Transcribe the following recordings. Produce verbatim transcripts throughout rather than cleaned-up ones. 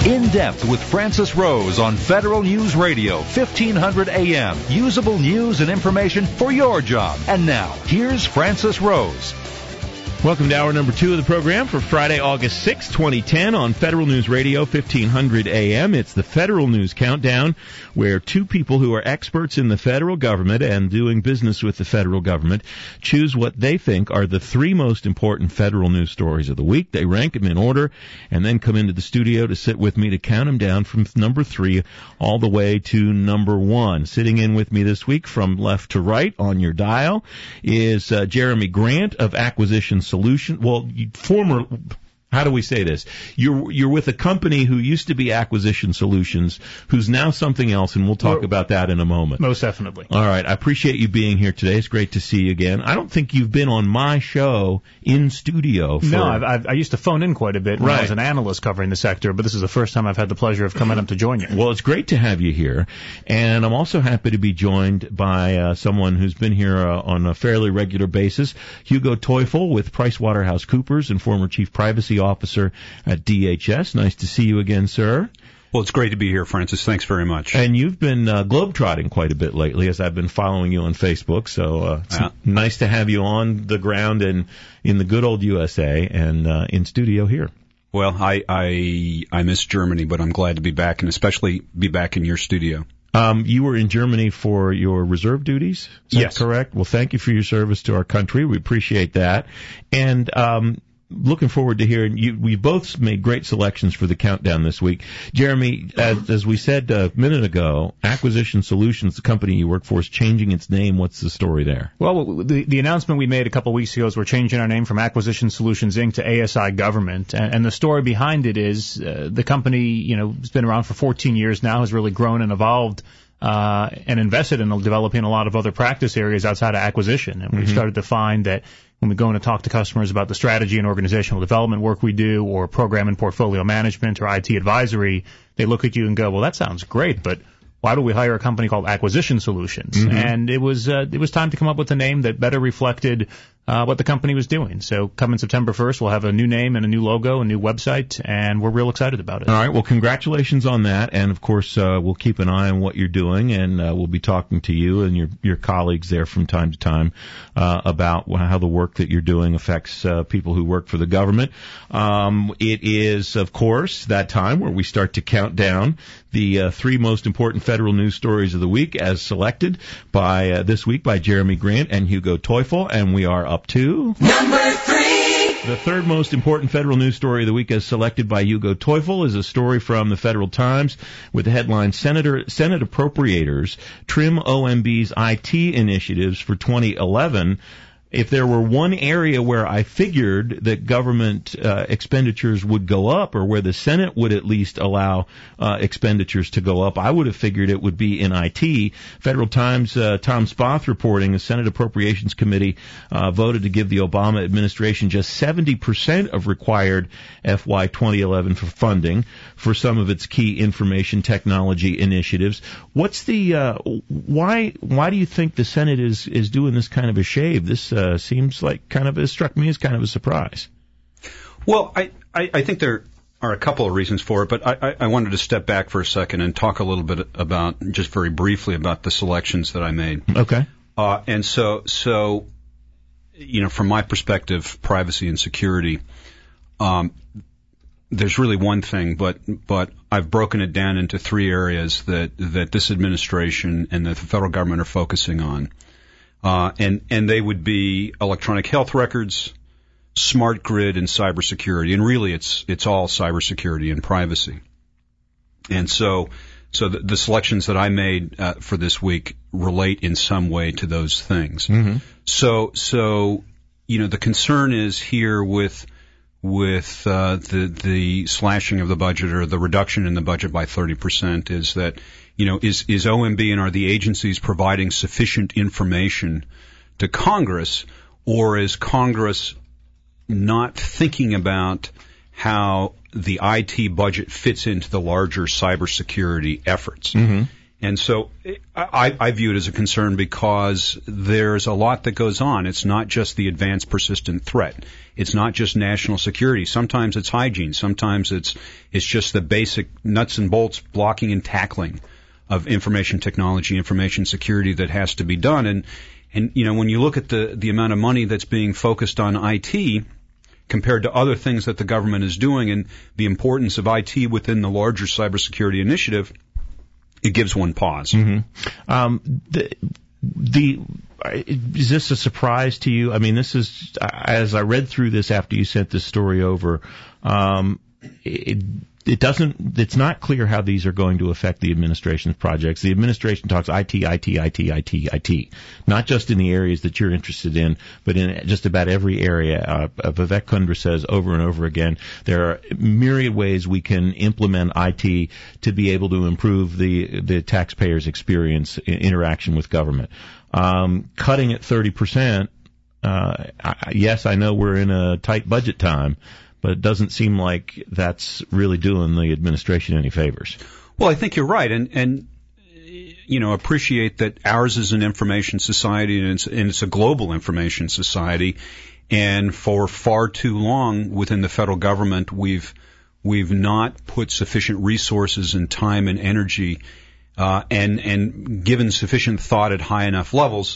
In Depth with Francis Rose on Federal News Radio, fifteen hundred A M. Usable news and information for your job. And now, here's Francis Rose. Welcome to hour number two of the program for Friday, August sixth, twenty ten on Federal News Radio, fifteen hundred A M. It's the Federal News Countdown, where two people who are experts in the federal government and doing business with the federal government choose what they think are the three most important federal news stories of the week. They rank them in order and then come into the studio to sit with me to count them down from number three all the way to number one. Sitting in with me this week from left to right on your dial is uh, Jeremy Grant of Acquisition Solution. Well, former, how do we say this? You're you're with a company who used to be Acquisition Solutions, who's now something else, and we'll talk well, about that in a moment. Most definitely. All right. I appreciate you being here today. It's great to see you again. I don't think you've been on my show in studio. For... No, I've, I've, I used to phone in quite a bit when right. I was an analyst covering the sector, but this is the first time I've had the pleasure of coming up to join you. Well, it's great to have you here, and I'm also happy to be joined by uh, someone who's been here uh, on a fairly regular basis, Hugo Teufel with PricewaterhouseCoopers and former Chief Privacy Officer at D H S. Nice to see you again, sir. Well, it's great to be here, Francis. Thanks very much. And you've been uh, globetrotting quite a bit lately, as I've been following you on Facebook. So uh, it's yeah. nice to have you on the ground and in the good old U S A and uh, in studio here. Well, I, I I miss Germany, but I'm glad to be back, and especially be back in your studio. Um, you were in Germany for your reserve duties? Is yes. that correct? Well, thank you for your service to our country. We appreciate that. And um looking forward to hearing you. We both made great selections for the countdown this week. Jeremy, as, as we said a minute ago, Acquisition Solutions, the company you work for, is changing its name. What's the story there? Well, the, the announcement we made a couple of weeks ago is we're changing our name from Acquisition Solutions, Incorporated to A S I Government. And, and the story behind it is uh, the company, you know, has been around for fourteen years now, has really grown and evolved uh, and invested in developing a lot of other practice areas outside of acquisition. And we've mm-hmm. started to find that when we go in and talk to customers about the strategy and organizational development work we do, or program and portfolio management, or I T advisory, they look at you and go, well, that sounds great, but why do we hire a company called Acquisition Solutions? Mm-hmm. And it was uh, it was time to come up with a name that better reflected uh, what the company was doing. So coming September first, we'll have a new name and a new logo, a new website, and we're real excited about it. All right. Well, congratulations on that. And, of course, uh, we'll keep an eye on what you're doing, and uh, we'll be talking to you and your, your colleagues there from time to time uh, about how the work that you're doing affects uh, people who work for the government. Um, it is, of course, that time where we start to count down the uh, three most important federal news stories of the week as selected by uh, this week by Jeremy Grant and Hugo Teufel, and we are up to number three. The third most important federal news story of the week as selected by Hugo Teufel is a story from the Federal Times with the headline, Senator, Senate Appropriators Trim O M B's I T Initiatives for twenty eleven. If there were one area where I figured that government uh, expenditures would go up, or where the Senate would at least allow uh, expenditures to go up, I would have figured it would be in I T. Federal Times, uh, Tom Spoth reporting, the Senate Appropriations Committee uh, voted to give the Obama administration just seventy percent of required F Y twenty eleven for funding for some of its key information technology initiatives. What's the uh, why? Why do you think the Senate is is doing this kind of a shave? This uh, seems like kind of it struck me as kind of a surprise. Well, I, I, I think there are a couple of reasons for it, but I, I, I wanted to step back for a second and talk a little bit about, just very briefly, about the selections that I made. Okay. Uh, and so, so, you know, from my perspective, privacy and security, um, there's really one thing, but but I've broken it down into three areas that, that this administration and that the federal government are focusing on. Uh, and, and they would be electronic health records, smart grid, and cybersecurity. And really, it's, it's all cybersecurity and privacy. And so, so the, the selections that I made, uh, for this week relate in some way to those things. Mm-hmm. So, so, you know, the concern is here with, with, uh, the, the slashing of the budget, or the reduction in the budget by thirty percent, is that, you know, is, is O M B and are the agencies providing sufficient information to Congress, or is Congress not thinking about how the I T budget fits into the larger cybersecurity efforts? Mm-hmm. And so I, I view it as a concern because there's a lot that goes on. It's not just the advanced persistent threat. It's not just national security. Sometimes it's hygiene. Sometimes it's it's just the basic nuts and bolts blocking and tackling of information technology, information security that has to be done. And, and you know, when you look at the, the amount of money that's being focused on I T compared to other things that the government is doing and the importance of I T within the larger cybersecurity initiative, it gives one pause. Mm-hmm. Um, the, the is this a surprise to you? I mean, this is, as I read through this after you sent this story over, um, it, it doesn't, it's not clear how these are going to affect the administration's projects. The administration talks I T, I T, I T, I T, I T, not just in the areas that you're interested in, but in just about every area. Uh, Vivek Kundra says over and over again, there are myriad ways we can implement I T to be able to improve the, the taxpayer's experience in interaction with government. Um, cutting it thirty percent, uh, I, yes, I know we're in a tight budget time, but it doesn't seem like that's really doing the administration any favors. Well, I think you're right, and and you know, appreciate that ours is an information society, and it's, and it's a global information society. And for far too long within the federal government, we've we've not put sufficient resources and time and energy, uh, and and given sufficient thought at high enough levels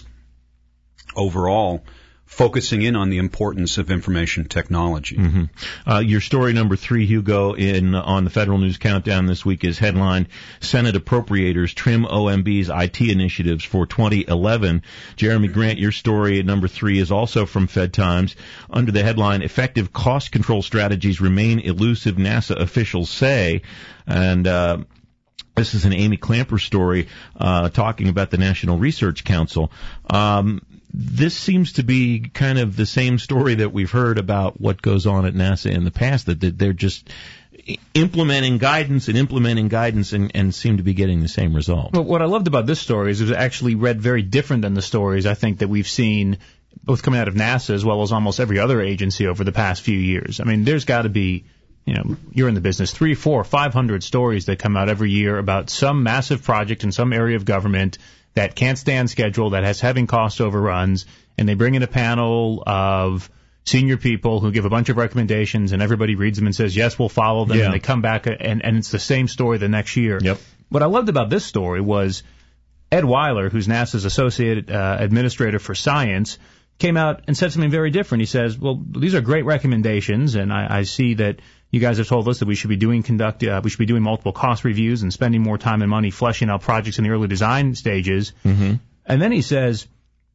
overall, focusing in on the importance of information technology. Mm-hmm. Uh, your story number three, Hugo, in on the Federal News Countdown this week is headlined, Senate Appropriators Trim O M B's I T Initiatives for twenty eleven. Jeremy Grant, your story at number three is also from Fed Times under the headline, Effective Cost Control Strategies Remain Elusive, NASA Officials Say. And uh this is an Amy Clamper story uh talking about the National Research Council. Um This seems to be kind of the same story that we've heard about what goes on at NASA in the past, that they're just implementing guidance and implementing guidance and, and seem to be getting the same result. Well, what I loved about this story is it was actually read very different than the stories I think that we've seen both coming out of NASA as well as almost every other agency over the past few years. I mean, there's got to be, you know, you're in the business, three, four, five hundred stories that come out every year about some massive project in some area of government that can't stand schedule, that has having cost overruns, and they bring in a panel of senior people who give a bunch of recommendations, and everybody reads them and says, yes, we'll follow them, yeah. And they come back, and, and it's the same story the next year. Yep. What I loved about this story was Ed Weiler, who's NASA's Associate uh, Administrator for Science, came out and said something very different. He says, well, these are great recommendations, and I, I see that you guys have told us that we should be doing conduct, uh, we should be doing multiple cost reviews and spending more time and money fleshing out projects in the early design stages. Mm-hmm. And then he says,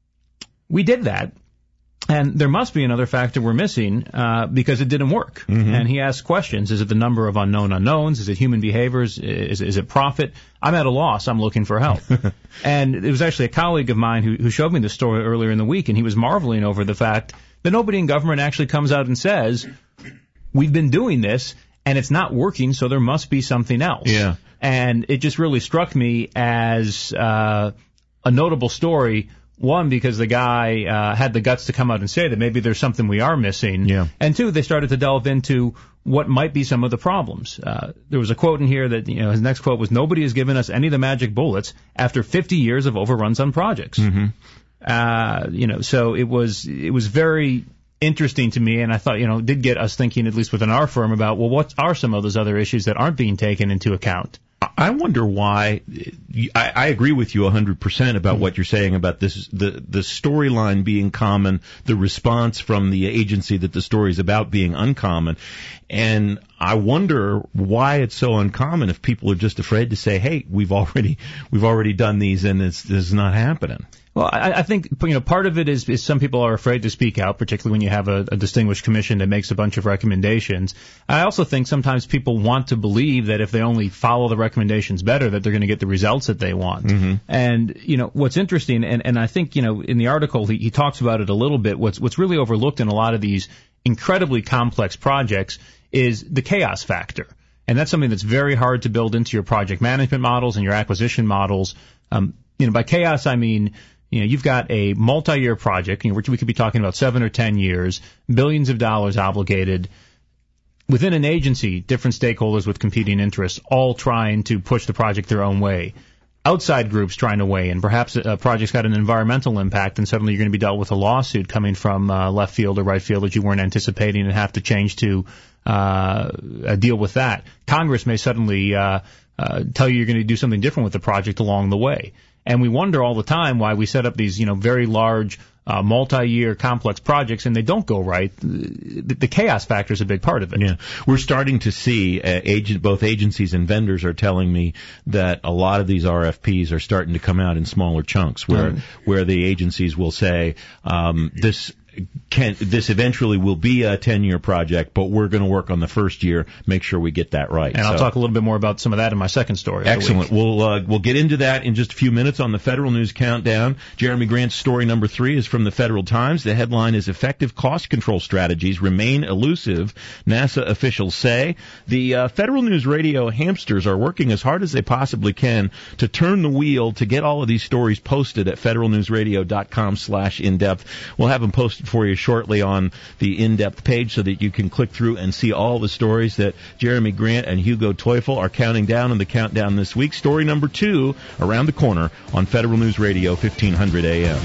we did that, and there must be another factor we're missing uh, because it didn't work. Mm-hmm. And he asks questions. Is it the number of unknown unknowns? Is it human behaviors? Is, is it profit? I'm at a loss. I'm looking for help. And it was actually a colleague of mine who, who showed me this story earlier in the week, and he was marveling over the fact that nobody in government actually comes out and says, we've been doing this, and it's not working, so there must be something else. Yeah. And it just really struck me as uh, a notable story, one, because the guy uh, had the guts to come out and say that maybe there's something we are missing. Yeah. And two, they started to delve into what might be some of the problems. Uh, there was a quote in here that, you know, his next quote was, nobody has given us any of the magic bullets after fifty years of overruns on projects. Mm-hmm. Uh, you know, so it was, it was very interesting to me, and I thought, you know, did get us thinking, at least within our firm, about, well, what are some of those other issues that aren't being taken into account? I wonder why. I, I agree with you one hundred percent about what you're saying about this, the the storyline being common, the response from the agency that the story is about being uncommon. And I wonder why it's so uncommon if people are just afraid to say, hey, we've already we've already done these and it's, this is not happening. Well, I, I think, you know, part of it is, is some people are afraid to speak out, particularly when you have a, a distinguished commission that makes a bunch of recommendations. I also think sometimes people want to believe that if they only follow the recommendations better, that they're going to get the results that they want. Mm-hmm. And, you know, what's interesting, and, and I think, you know, in the article he, he talks about it a little bit, what's, what's really overlooked in a lot of these incredibly complex projects is the chaos factor. And that's something that's very hard to build into your project management models and your acquisition models. Um, you know, by chaos, I mean, you know, you've got a multi-year project, you know, which we could be talking about seven or ten years, billions of dollars obligated. Within an agency, different stakeholders with competing interests, all trying to push the project their own way. outside groups trying to weigh in. Perhaps a project's got an environmental impact, and suddenly you're going to be dealt with a lawsuit coming from uh, left field or right field that you weren't anticipating and have to change to uh, deal with that. Congress may suddenly uh, uh, tell you you're going to do something different with the project along the way. And we wonder all the time why we set up these, you know, very large, uh, multi-year complex projects and they don't go right. The, the chaos factor is a big part of it. Yeah. We're starting to see uh, agent, both agencies and vendors are telling me that a lot of these R F Ps are starting to come out in smaller chunks where, mm. where the agencies will say, um, this, Can, this eventually will be a ten-year project, but we're going to work on the first year, make sure we get that right. And so, I'll talk a little bit more about some of that in my second story. Excellent. We'll uh, we'll get into that in just a few minutes on the Federal News Countdown. Jeremy Grant's story number three is from the Federal Times. The headline is "Effective Cost Control Strategies Remain Elusive," NASA officials say. The uh, Federal News Radio hamsters are working as hard as they possibly can to turn the wheel to get all of these stories posted at federalnewsradio.com slash in-depth. We'll have them posted for you shortly on the in-depth page so that you can click through and see all the stories that Jeremy Grant and Hugo Teufel are counting down in the countdown this week. Story number two, around the corner on Federal News Radio, fifteen hundred A M.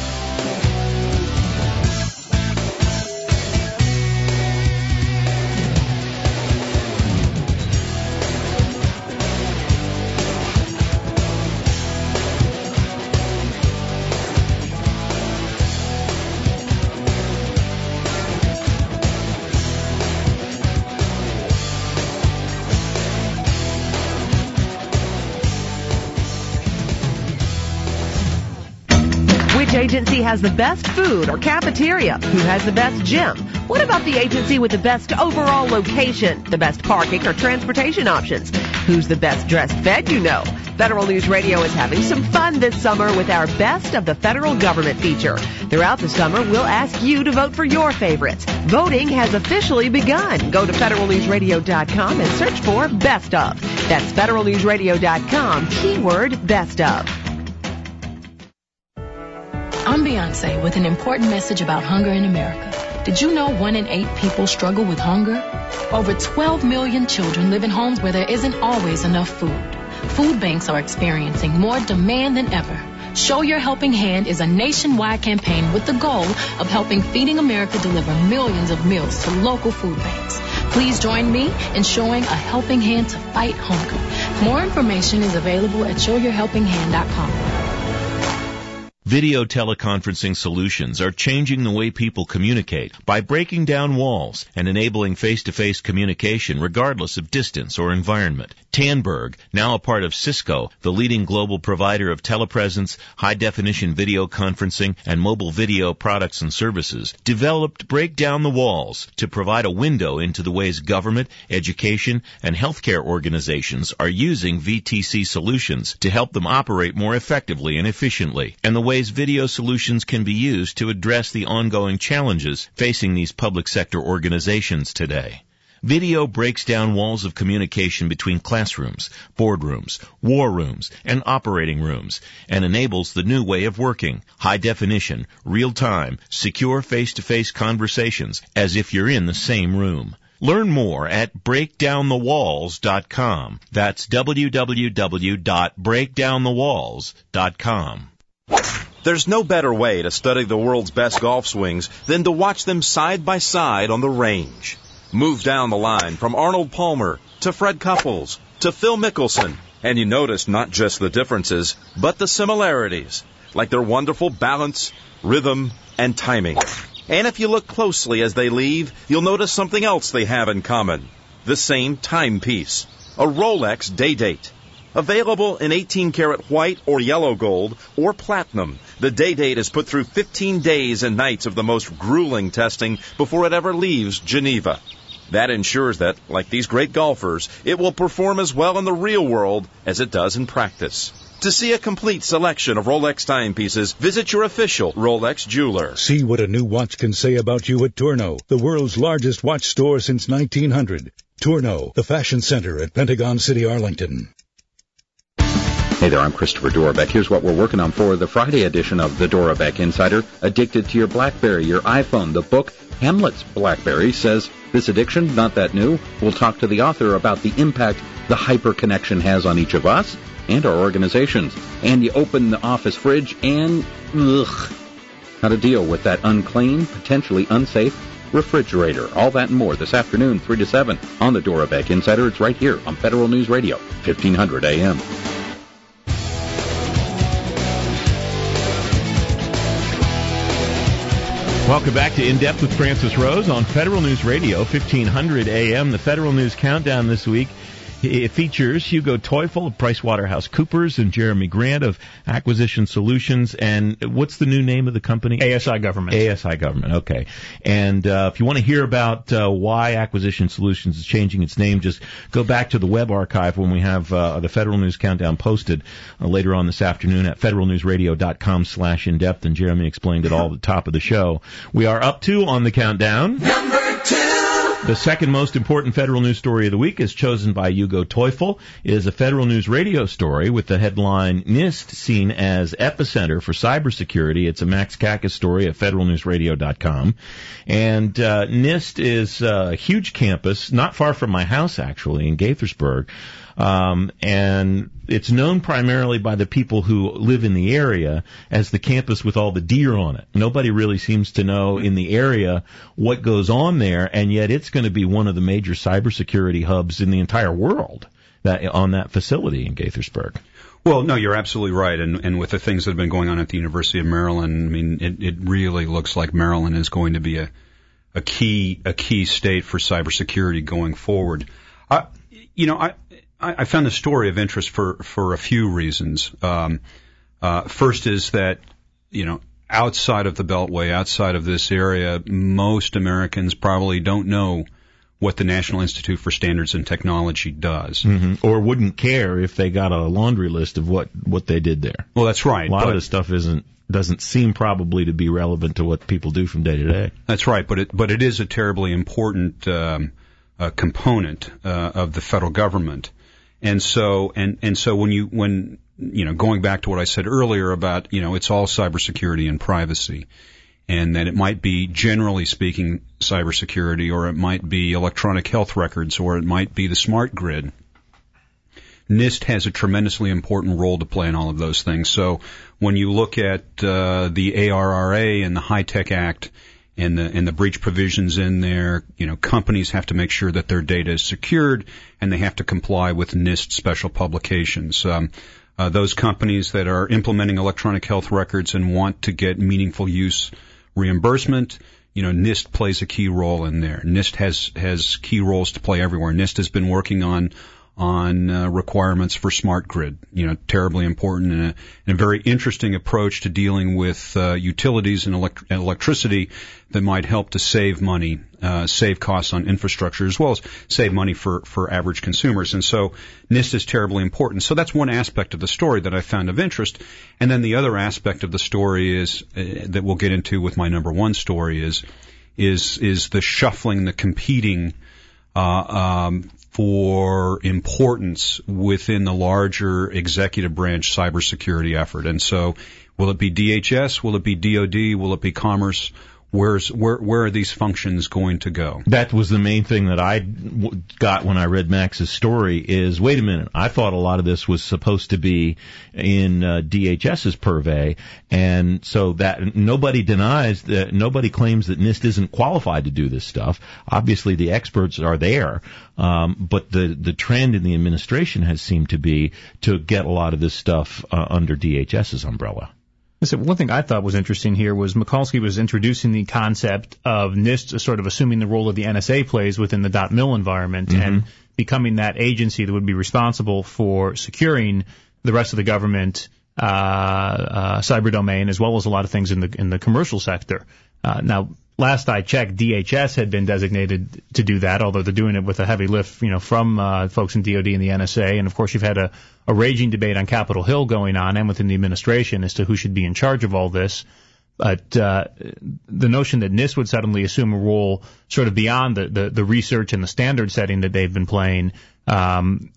Agency has the best food or cafeteria? Who has the best gym? What about the agency with the best overall location, the best parking or transportation options? Who's the best dressed Fed you know? Federal News Radio is having some fun this summer with our Best of the Federal Government feature. Throughout the summer, we'll ask you to vote for your favorites. Voting has officially begun. Go to federal news radio dot com and search for Best Of. That's federal news radio dot com, keyword Best Of. I'm Beyonce with an important message about hunger in America. Did you know one in eight people struggle with hunger? Over twelve million children live in homes where there isn't always enough food. Food banks are experiencing more demand than ever. Show Your Helping Hand is a nationwide campaign with the goal of helping Feeding America deliver millions of meals to local food banks. Please join me in showing a helping hand to fight hunger. More information is available at show your helping hand dot com. Video teleconferencing solutions are changing the way people communicate by breaking down walls and enabling face-to-face communication regardless of distance or environment. Tandberg, now a part of Cisco, the leading global provider of telepresence, high-definition video conferencing, and mobile video products and services, developed Break Down the Walls to provide a window into the ways government, education, and healthcare organizations are using V T C solutions to help them operate more effectively and efficiently, and the way video solutions can be used to address the ongoing challenges facing these public sector organizations today. Video breaks down walls of communication between classrooms, boardrooms, war rooms, and operating rooms, and enables the new way of working, high definition, real-time, secure face-to-face conversations as if you're in the same room. Learn more at break down the walls dot com. That's w w w dot break down the walls dot com. There's no better way to study the world's best golf swings than to watch them side by side on the range. Move down the line from Arnold Palmer to Fred Couples to Phil Mickelson, and you notice not just the differences, but the similarities, like their wonderful balance, rhythm, and timing. And if you look closely as they leave, you'll notice something else they have in common. The same timepiece, a Rolex Day-Date. Available in eighteen karat white or yellow gold or platinum, the Day-Date is put through fifteen days and nights of the most grueling testing before it ever leaves Geneva. That ensures that, like these great golfers, it will perform as well in the real world as it does in practice. To see a complete selection of Rolex timepieces, visit your official Rolex jeweler. See what a new watch can say about you at Tourneau, the world's largest watch store since nineteen hundred. Tourneau, the fashion center at Pentagon City, Arlington. Hey there, I'm Christopher Dorbeck. Here's what we're working on for the Friday edition of the Dorbeck Insider. Addicted to your BlackBerry, your iPhone. The book, Hamlet's BlackBerry, says this addiction, not that new. We'll talk to the author about the impact the hyper connection has on each of us and our organizations. And you open the office fridge and, ugh, how to deal with that unclean, potentially unsafe refrigerator. All that and more this afternoon, three to seven, on the Dora Beck Insider. It's right here on Federal News Radio, fifteen hundred A M. Welcome back to In Depth with Francis Rose on Federal News Radio, fifteen hundred A M. The Federal News Countdown this week, it features Hugo Teufel of PricewaterhouseCoopers and Jeremy Grant of Acquisition Solutions. And what's the new name of the company? A S I Government. A S I Government, okay. And uh, if you want to hear about uh, why Acquisition Solutions is changing its name, just go back to the web archive when we have uh, the Federal News Countdown posted uh, later on this afternoon at federalnewsradio.com slash in-depth, and Jeremy explained it all at the top of the show. We are up to on the countdown. Number two! The second most important federal news story of the week is chosen by Hugo Teufel. It is a Federal News Radio story with the headline, NIST seen as epicenter for cybersecurity. It's a Max Kakis story at federal news radio dot com. And uh, NIST is a huge campus, not far from my house, actually, in Gaithersburg. Um, and it's known primarily by the people who live in the area as the campus with all the deer on it. Nobody really seems to know in the area what goes on there, and yet it's going to be one of the major cybersecurity hubs in the entire world that on that facility in Gaithersburg. Well, no, you're absolutely right. And, and with the things that have been going on at the University of Maryland, I mean, it, it really looks like Maryland is going to be a, a key a key state for cybersecurity going forward. Uh, you know, I. I found the story of interest for, for a few reasons. Um, uh, first is that, you know, outside of the Beltway, outside of this area, most Americans probably don't know what the National Institute for Standards and Technology does. Mm-hmm. Or wouldn't care if they got a laundry list of what, what they did there. Well, that's right. A lot but, of this stuff isn't doesn't seem probably to be relevant to what people do from day to day. That's right, but it, but it is a terribly important um, uh, component uh, of the federal government. And so, and, and so when you, when, you know, going back to what I said earlier about, you know, it's all cybersecurity and privacy, and that it might be, generally speaking, cybersecurity, or it might be electronic health records, or it might be the smart grid. NIST has a tremendously important role to play in all of those things. So when you look at, uh, the A R R A and the HITECH Act, and the, and the breach provisions in there, you know, companies have to make sure that their data is secured, and they have to comply with NIST special publications. Um, uh, those companies that are implementing electronic health records and want to get meaningful use reimbursement, you know, NIST plays a key role in there. NIST has, has key roles to play everywhere. NIST has been working on on uh, requirements for smart grid, you know, terribly important, and a, and a very interesting approach to dealing with uh, utilities and, elect- and electricity that might help to save money, uh, save costs on infrastructure, as well as save money for, for average consumers. And so NIST is terribly important. So that's one aspect of the story that I found of interest. And then the other aspect of the story is, uh, that we'll get into with my number one story is, is, is the shuffling, the competing, uh, um, for importance within the larger executive branch cybersecurity effort. And so will it be D H S? Will it be D O D? Will it be Commerce? Where's, where, where are these functions going to go? That was the main thing that I w- got when I read Max's story is, wait a minute, I thought a lot of this was supposed to be in uh, DHS's purvey, and so that nobody denies that, nobody claims that NIST isn't qualified to do this stuff. Obviously the experts are there, um, but the, the trend in the administration has seemed to be to get a lot of this stuff uh, under DHS's umbrella. So one thing I thought was interesting here was Mikulski was introducing the concept of NIST sort of assuming the role of the N S A plays within the .mil environment, mm-hmm. and becoming that agency that would be responsible for securing the rest of the government uh, uh, cyber domain, as well as a lot of things in the in the commercial sector. Uh, now, last I checked, D H S had been designated to do that, although they're doing it with a heavy lift, you know, from uh, folks in D O D and the N S A. And of course, you've had a, a raging debate on Capitol Hill going on and within the administration as to who should be in charge of all this. But uh, the notion that NIST would suddenly assume a role sort of beyond the, the, the research and the standard setting that they've been playing, um,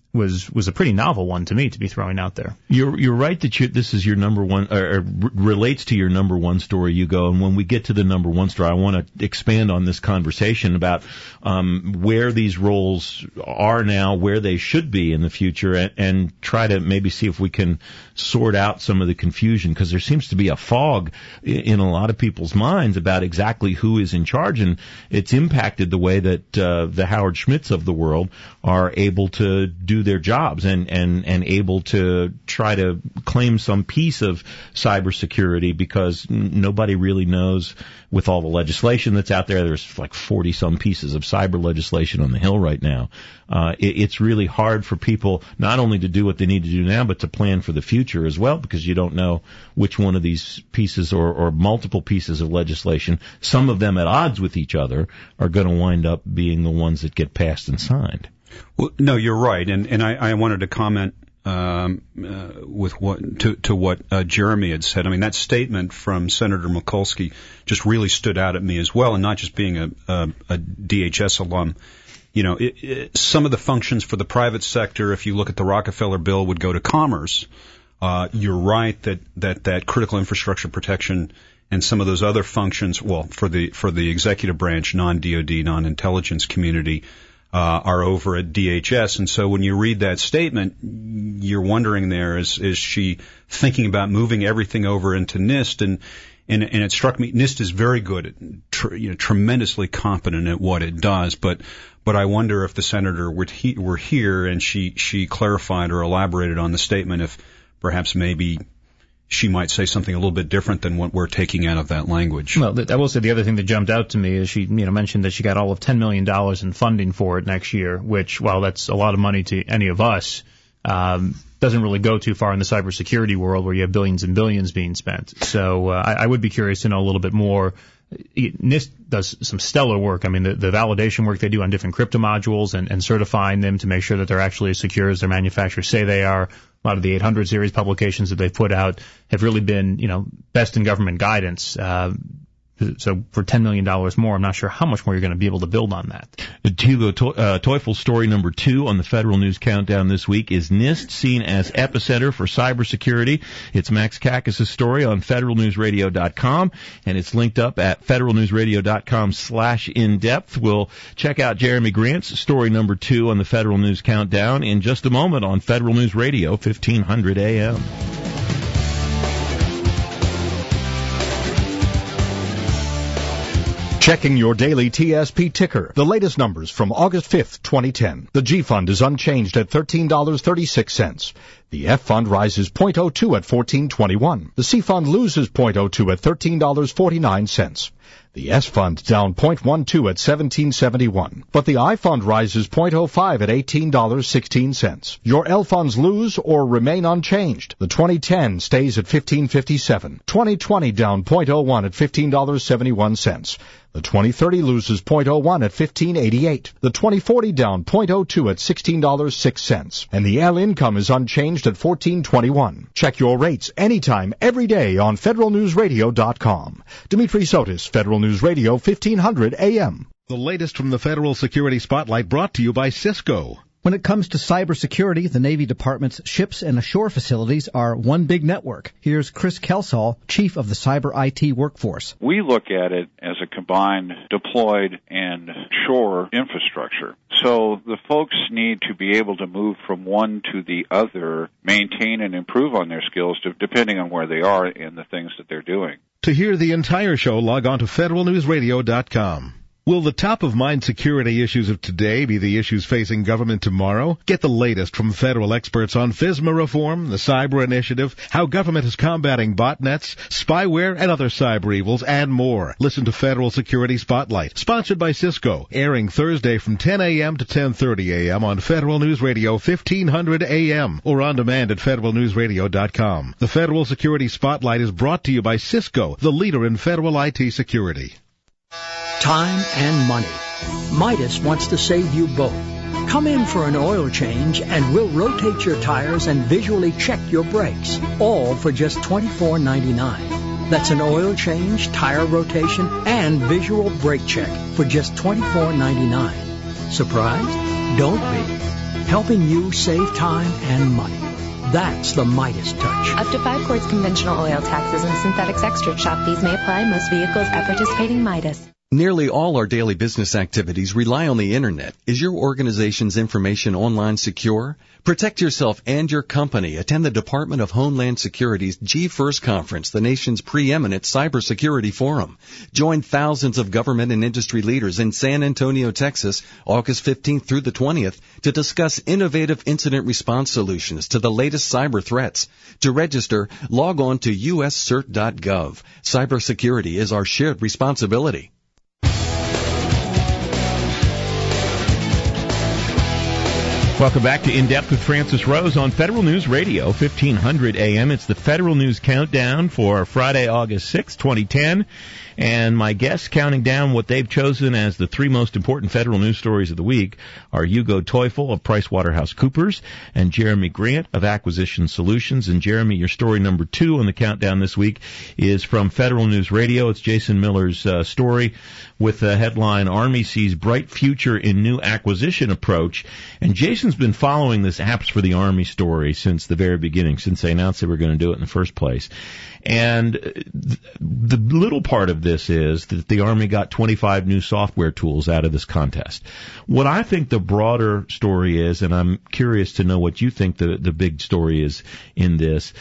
was was a pretty novel one to me to be throwing out there. You're you're right that you, this is your number one, or, or relates to your number one story, Hugo. And when we get to the number one story, I want to expand on this conversation about um, where these roles are now, where they should be in the future, and, and try to maybe see if we can sort out some of the confusion, because there seems to be a fog in a lot of people's minds about exactly who is in charge, and it's impacted the way that uh, the Howard Schmidts of the world are able to do their jobs and, and, and able to try to claim some piece of cybersecurity, because n- nobody really knows, with all the legislation that's out there. There's like forty some pieces of cyber legislation on the Hill right now. Uh, it, it's really hard for people not only to do what they need to do now, but to plan for the future as well, because you don't know which one of these pieces or, or multiple pieces of legislation, some of them at odds with each other, are going to wind up being the ones that get passed and signed. Well, no, you're right, and and I, I wanted to comment um, uh, with what to to what uh, Jeremy had said. I mean, that statement from Senator Mikulski just really stood out at me as well, and not just being a, a, a D H S alum. You know, it, it, some of the functions for the private sector, if you look at the Rockefeller bill, would go to commerce. Uh, you're right that that that critical infrastructure protection and some of those other functions, well, for the for the executive branch, non-D O D, non-intelligence community, Uh, are over at D H S. And so when you read that statement, you're wondering there, is, is she thinking about moving everything over into NIST? And, and, and it struck me, NIST is very good, at, tr- you know, tremendously competent at what it does. But, but I wonder if the senator were, he, were here and she, she clarified or elaborated on the statement, if perhaps maybe she might say something a little bit different than what we're taking out of that language. Well, I will say the other thing that jumped out to me is she, you know, mentioned that she got all of ten million dollars in funding for it next year, which, while that's a lot of money to any of us, um, doesn't really go too far in the cybersecurity world where you have billions and billions being spent. So uh, I, I would be curious to know a little bit more. NIST does some stellar work. I mean, the, the validation work they do on different crypto modules and, and certifying them to make sure that they're actually as secure as their manufacturers say they are. A lot of the eight hundred series publications that they've put out have really been, you know, best in government guidance. Uh, So for ten million dollars more, I'm not sure how much more you're going to be able to build on that. Hugo to- uh, Teufel story number two on the Federal News Countdown this week is NIST seen as epicenter for cybersecurity. It's Max Kakis' story on federal news radio dot com, and it's linked up at federal news radio dot com slash in-depth. We'll check out Jeremy Grant's story number two on the Federal News Countdown in just a moment on Federal News Radio, fifteen hundred A M. Checking your daily T S P ticker. The latest numbers from August fifth, twenty ten. The G Fund is unchanged at thirteen dollars and thirty-six cents. The F Fund rises zero point zero two at fourteen twenty-one. The C Fund loses zero point zero two at thirteen dollars and forty-nine cents. The S Fund down zero point one two at seventeen seventy-one. But the I Fund rises zero point zero five at eighteen dollars and sixteen cents. Your L Funds lose or remain unchanged. The twenty ten stays at fifteen fifty-seven. twenty twenty down zero point zero one at fifteen dollars and seventy-one cents. The twenty thirty loses zero point zero one at fifteen eighty-eight. The twenty forty down zero point zero two at sixteen dollars and six cents. And the L income is unchanged at fourteen twenty-one. Check your rates anytime, every day on federal news radio dot com. Dimitri Sotis, Federal News Radio, fifteen hundred A M. The latest from the Federal Security Spotlight brought to you by Cisco. When it comes to cybersecurity, the Navy Department's ships and ashore facilities are one big network. Here's Chris Kelsall, Chief of the Cyber I T Workforce. We look at it as a combined deployed and shore infrastructure. So the folks need to be able to move from one to the other, maintain and improve on their skills to, depending on where they are and the things that they're doing. To hear the entire show, log on to federal news radio dot com. Will the top-of-mind security issues of today be the issues facing government tomorrow? Get the latest from federal experts on FISMA reform, the cyber initiative, how government is combating botnets, spyware, and other cyber evils, and more. Listen to Federal Security Spotlight, sponsored by Cisco, airing Thursday from ten a.m. to ten thirty a.m. on Federal News Radio, fifteen hundred A M, or on demand at federal news radio dot com. The Federal Security Spotlight is brought to you by Cisco, the leader in federal I T security. Time and money. Midas wants to save you both. Come in for an oil change and we'll rotate your tires and visually check your brakes, all for just twenty-four ninety-nine. That's an oil change, tire rotation, and visual brake check for just twenty-four ninety-nine. Surprised? Don't be. helping you save time and money. That's the Midas touch. Up to five quarts conventional oil taxes and synthetics extra shop fees may apply. Most vehicles at participating Midas. Nearly all our daily business activities rely on the Internet. Is your organization's information online secure? Protect yourself and your company. Attend the Department of Homeland Security's G FIRST Conference, the nation's preeminent cybersecurity forum. Join thousands of government and industry leaders in San Antonio, Texas, August fifteenth through the twentieth, to discuss innovative incident response solutions to the latest cyber threats. To register, log on to u s cert dot gov. Cybersecurity is our shared responsibility. Welcome back to In Depth with Francis Rose on Federal News Radio, fifteen hundred A M. It's the Federal News Countdown for Friday, August sixth, twenty ten. And my guests counting down what they've chosen as the three most important federal news stories of the week are Hugo Teufel of PricewaterhouseCoopers and Jeremy Grant of Acquisition Solutions. And Jeremy, your story number two on the countdown this week is from Federal News Radio. It's Jason Miller's uh, story with the headline, Army Sees Bright Future in New Acquisition Approach. And Jason's been following this Apps for the Army story since the very beginning, since they announced they were going to do it in the first place. And the little part of this is that the Army got twenty-five new software tools out of this contest. What I think the broader story is, and I'm curious to know what you think the, the big story is in this,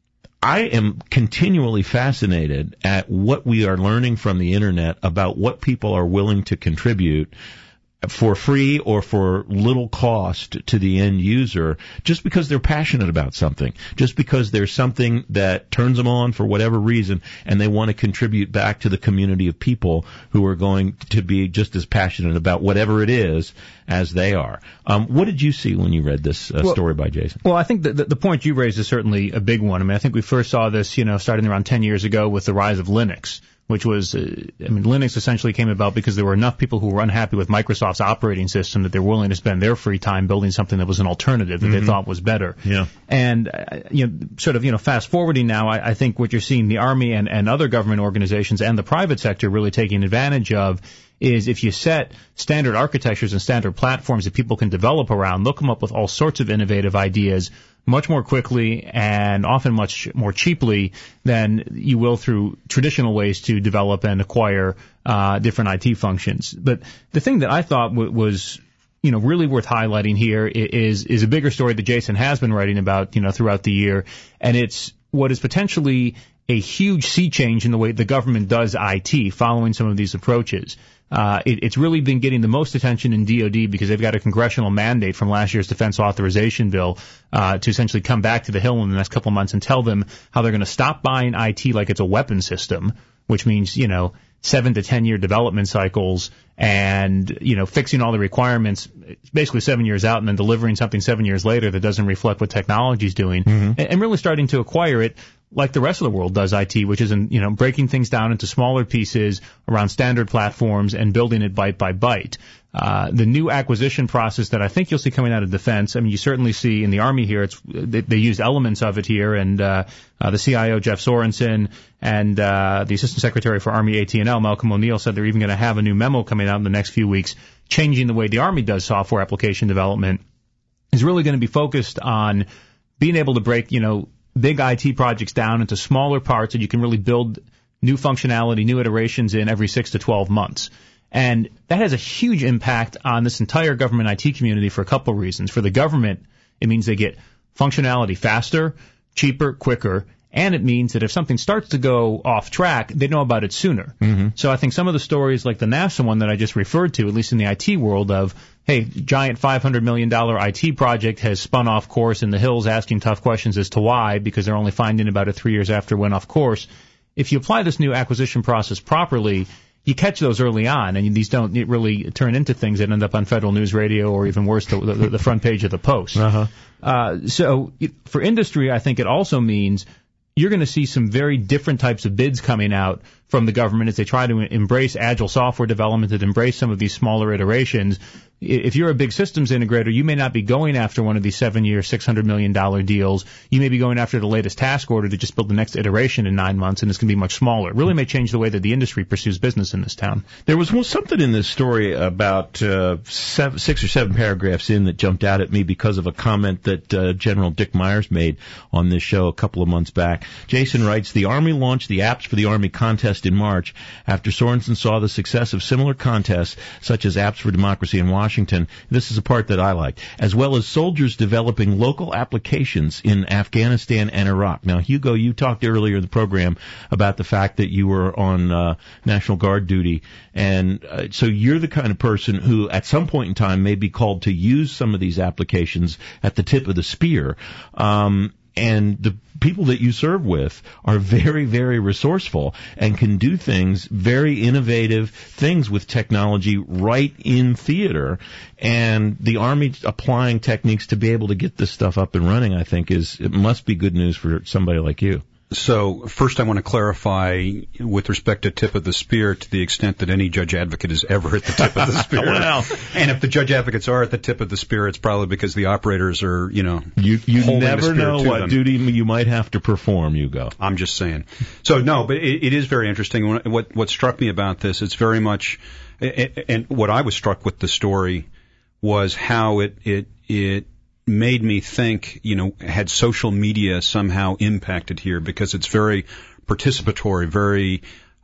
I am continually fascinated at what we are learning from the Internet about what people are willing to contribute for free or for little cost to the end user, just because they're passionate about something, just because there's something that turns them on for whatever reason, and they want to contribute back to the community of people who are going to be just as passionate about whatever it is as they are. Um, what did you see when you read this uh, well, story by Jason? Well, I think the, the, the point you raised is certainly a big one. I mean, I think we first saw this, you know, starting around ten years ago with the rise of Linux, which was, uh, I mean, Linux essentially came about because there were enough people who were unhappy with Microsoft's operating system that they're willing to spend their free time building something that was an alternative that mm-hmm. they thought was better. Yeah. And, uh, you know, sort of, you know, fast forwarding now, I, I think what you're seeing the Army and, and other government organizations and the private sector really taking advantage of is if you set standard architectures and standard platforms that people can develop around, they'll come up with all sorts of innovative ideas much more quickly and often much more cheaply than you will through traditional ways to develop and acquire uh, different I T functions. But the thing that I thought w- was, you know, really worth highlighting here is is a bigger story that Jason has been writing about, you know, throughout the year, and it's what is potentially a huge sea change in the way the government does I T following some of these approaches. Uh, it, it's really been getting the most attention in D O D because they've got a congressional mandate from last year's defense authorization bill uh, to essentially come back to the Hill in the next couple of months and tell them how they're going to stop buying I T like it's a weapon system, which means, you know, seven to ten year development cycles and, you know, fixing all the requirements basically seven years out and then delivering something seven years later that doesn't reflect what technology is doing, mm-hmm. and, and really starting to acquire it like the rest of the world does I T, which is, in, you know, breaking things down into smaller pieces around standard platforms and building it byte by byte. Uh, the new acquisition process that I think you'll see coming out of defense, I mean, you certainly see in the Army here, it's, they, they used elements of it here, and uh, uh, the C I O, Jeff Sorensen, and uh, the Assistant Secretary for Army A T and L, Malcolm O'Neill, said they're even going to have a new memo coming out in the next few weeks changing the way the Army does software application development. Is really going to be focused on being able to break, you know, big I T projects down into smaller parts that you can really build new functionality, new iterations in every six to twelve months. And that has a huge impact on this entire government I T community for a couple of reasons. For the government, it means they get functionality faster, cheaper, quicker, and it means that if something starts to go off track, they know about it sooner. Mm-hmm. So I think some of the stories like the NASA one that I just referred to, at least in the I T world, of, hey, giant five hundred million dollars I T project has spun off course in the hills asking tough questions as to why, because they're only finding about it three years after it went off course. If you apply this new acquisition process properly, you catch those early on, and these don't really turn into things that end up on Federal News Radio or even worse, the, the, the front page of the Post. Uh-huh. Uh, so for industry, I think it also means you're going to see some very different types of bids coming out from the government as they try to embrace agile software development, that embrace some of these smaller iterations. If you're a big systems integrator, you may not be going after one of these seven-year, six hundred million dollars deals. You may be going after the latest task order to just build the next iteration in nine months, and it's going to be much smaller. It really may change the way that the industry pursues business in this town. There was something in this story about uh, seven, six or seven paragraphs in that jumped out at me because of a comment that uh, General Dick Myers made on this show a couple of months back. Jason writes, the Army launched the Apps for the Army contest in March after Sorensen saw the success of similar contests, such as Apps for Democracy in Washington. Washington. This is a part that I like, as well as soldiers developing local applications in Afghanistan and Iraq. Now, Hugo, you talked earlier in the program about the fact that you were on uh, National Guard duty, and uh, so you're the kind of person who, at some point in time, may be called to use some of these applications at the tip of the spear. Um, And the people that you serve with are very, very resourceful and can do things, very innovative things with technology right in theater. And the Army applying techniques to be able to get this stuff up and running, I think, is it must be good news for somebody like you. So first I want to clarify with respect to tip of the spear to the extent that any judge advocate is ever at the tip of the spear. Well, and if the judge advocates are at the tip of the spear, it's probably because the operators are, you know, you, you holding never the spear know to what them. duty you might have to perform, Hugo. I'm just saying. So no, but it, it is very interesting. What, what struck me about this, it's very much, and what I was struck with the story was how it, it, it, made me think, you know, had social media somehow impacted here, because it's very participatory, very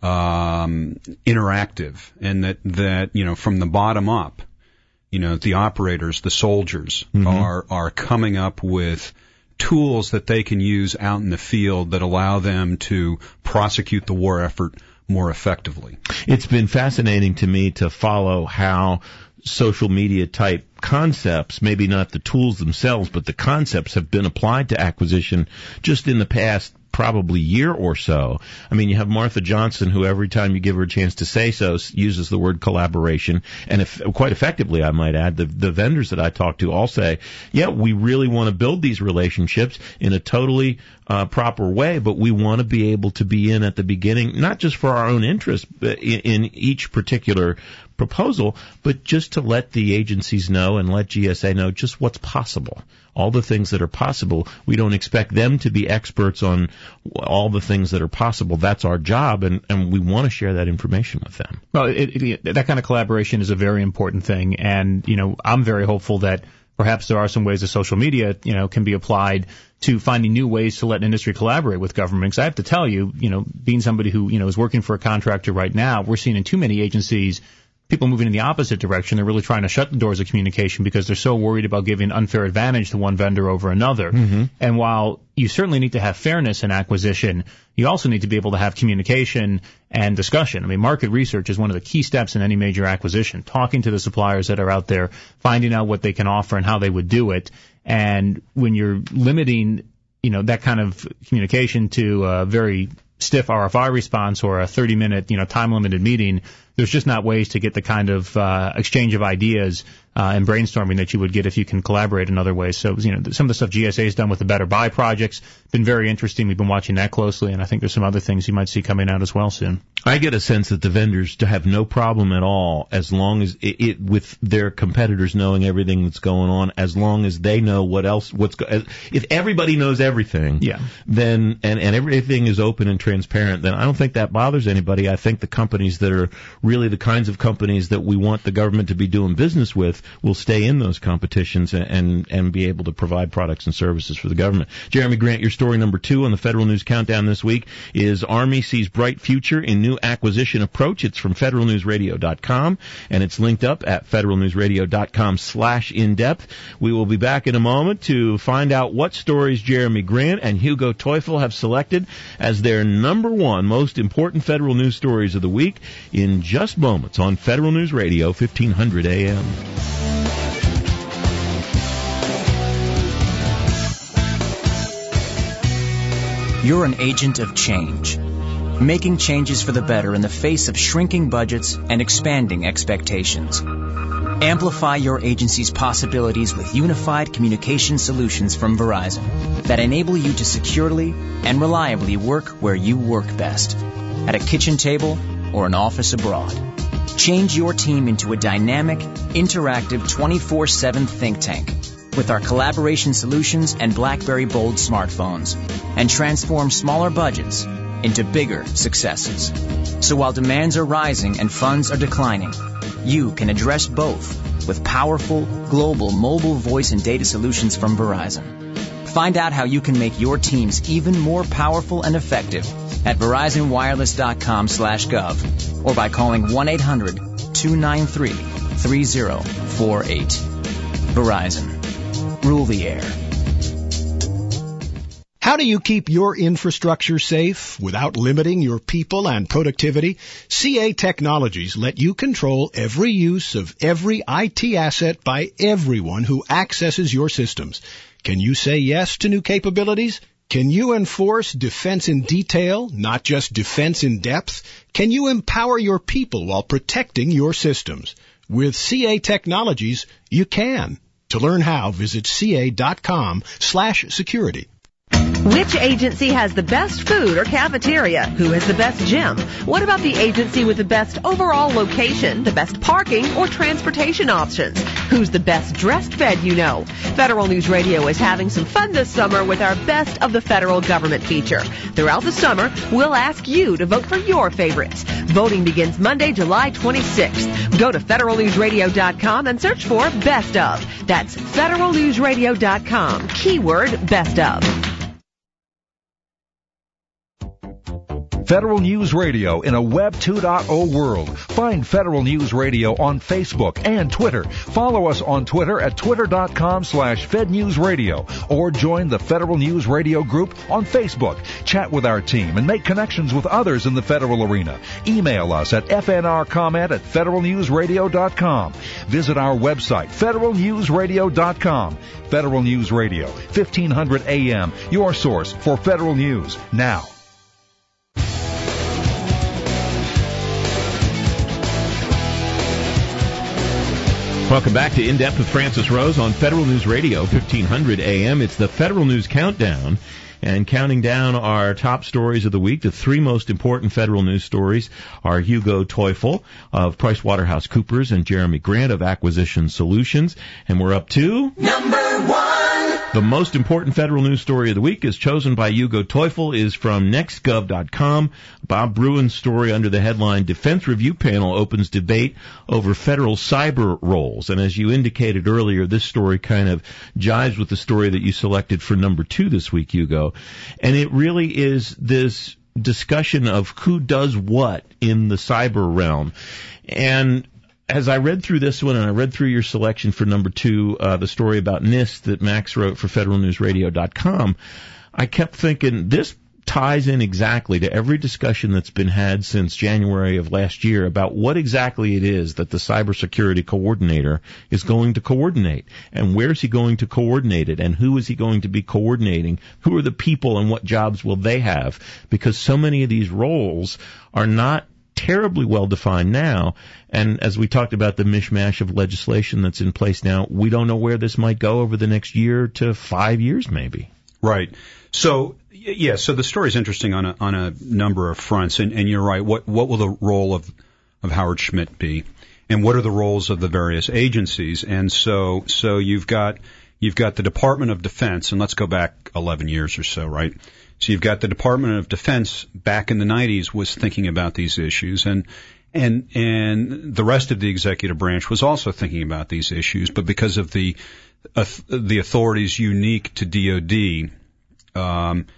um, interactive, and that, that, you know, from the bottom up, you know, the operators, the soldiers mm-hmm. are, are coming up with tools that they can use out in the field that allow them to prosecute the war effort more effectively. It's been fascinating to me to follow how social media type concepts, maybe not the tools themselves, but the concepts have been applied to acquisition just in the past probably year or so. I mean, you have Martha Johnson, who every time you give her a chance to say so uses the word collaboration, and if, quite effectively, I might add. The, the vendors that I talk to all say, yeah, we really want to build these relationships in a totally uh, proper way, but we want to be able to be in at the beginning, not just for our own interest but in, in each particular proposal, but just to let the agencies know and let G S A know just what's possible. All the things that are possible. We don't expect them to be experts on all the things that are possible. That's our job, and, and we want to share that information with them. Well, it, it, that kind of collaboration is a very important thing, and, you know, I'm very hopeful that perhaps there are some ways that social media, you know, can be applied to finding new ways to let industry collaborate with government. Because I have to tell you, you know, being somebody who, you know, is working for a contractor right now, we're seeing in too many agencies people moving in the opposite direction. They're really trying to shut the doors of communication because they're so worried about giving unfair advantage to one vendor over another. Mm-hmm. And while you certainly need to have fairness in acquisition, you also need to be able to have communication and discussion. I mean, market research is one of the key steps in any major acquisition. Talking to the suppliers that are out there, finding out what they can offer and how they would do it. And when you're limiting, you know, that kind of communication to a very stiff R F I response or a thirty minute, you know, time-limited meeting, there's just not ways to get the kind of uh, exchange of ideas uh, and brainstorming that you would get if you can collaborate in other ways. So, you know, some of the stuff G S A has done with the Better Buy projects been very interesting. We've been watching that closely, and I think there's some other things you might see coming out as well soon. I get a sense that the vendors have no problem at all as long as it, it with their competitors knowing everything that's going on, as long as they know what else, what's go- if everybody knows everything, yeah. then and, and everything is open and transparent, then I don't think that bothers anybody. I think the companies that are really the kinds of companies that we want the government to be doing business with will stay in those competitions and, and, and be able to provide products and services for the government. Jeremy Grant, your story number two on the Federal News Countdown this week is Army sees bright future in new acquisition approach. It's from federal news radio dot com, and it's linked up at federal news radio dot com slash in-depth. We will be back in a moment to find out what stories Jeremy Grant and Hugo Teufel have selected as their number one most important federal news stories of the week in just moments on Federal News Radio, fifteen hundred A M. You're an agent of change, making changes for the better in the face of shrinking budgets and expanding expectations. Amplify your agency's possibilities with unified communication solutions from Verizon that enable you to securely and reliably work where you work best. at a kitchen table, or an office abroad. Change your team into a dynamic, interactive twenty-four seven think tank with our collaboration solutions and BlackBerry Bold smartphones, and transform smaller budgets into bigger successes. So while demands are rising and funds are declining, you can address both with powerful, global mobile voice and data solutions from Verizon. Find out how you can make your teams even more powerful and effective at verizon wireless dot com slash gov or by calling one eight hundred two nine three three zero four eight. Verizon. Rule the air. How do you keep your infrastructure safe without limiting your people and productivity? C A Technologies let you control every use of every I T asset by everyone who accesses your systems. Can you say yes to new capabilities? Can you enforce defense in detail, not just defense in depth? Can you empower your people while protecting your systems? With C A Technologies, you can. To learn how, visit ca.com slash security. Which agency has the best food or cafeteria? Who has the best gym? What about the agency with the best overall location, the best parking, or transportation options? Who's the best dressed fed you know? Federal News Radio is having some fun this summer with our Best of the Federal Government feature. Throughout the summer, we'll ask you to vote for your favorites. Voting begins Monday, July twenty-sixth. Go to federal news radio dot com and search for Best Of. That's federal news radio dot com. Keyword Best Of. Federal News Radio in a Web two point oh world. Find Federal News Radio on Facebook and Twitter. Follow us on Twitter at twitter.com slash FedNewsRadio or join the Federal News Radio group on Facebook. Chat with our team and make connections with others in the federal arena. Email us at fnrcomment at federal news radio dot com. Visit our website, federal news radio dot com. Federal News Radio, fifteen hundred A M, your source for federal news now. Welcome back to In Depth with Francis Rose on Federal News Radio, fifteen hundred A M. It's the Federal News Countdown. And counting down our top stories of the week, the three most important federal news stories are Hugo Teufel of PricewaterhouseCoopers and Jeremy Grant of Acquisition Solutions. And we're up to... Number one! The most important federal news story of the week is chosen by Hugo Teufel, is from next gov dot com. Bob Bruin's story under the headline, Defense Review Panel Opens Debate Over Federal Cyber Roles. And as you indicated earlier, this story kind of jives with the story that you selected for number two this week, Hugo. And it really is this discussion of who does what in the cyber realm. And as I read through this one, and I read through your selection for number two, uh, the story about NIST that Max wrote for federal news radio dot com, I kept thinking this ties in exactly to every discussion that's been had since January of last year about what exactly it is that the cybersecurity coordinator is going to coordinate, and where is he going to coordinate it, and who is he going to be coordinating, who are the people and what jobs will they have, because so many of these roles are not terribly well defined now, and as we talked about the mishmash of legislation that's in place now, we don't know where this might go over the next year to five years maybe. Right. So, yeah, so the story is interesting on a on a number of fronts, and, and you're right. What what will the role of of Howard Schmidt be, and what are the roles of the various agencies? And so so you've got you've got the Department of Defense, and let's go back eleven years or so, right? So you've got the Department of Defense back in the nineties was thinking about these issues, and and and the rest of the executive branch was also thinking about these issues, but because of the uh, the authorities unique to D O D, um,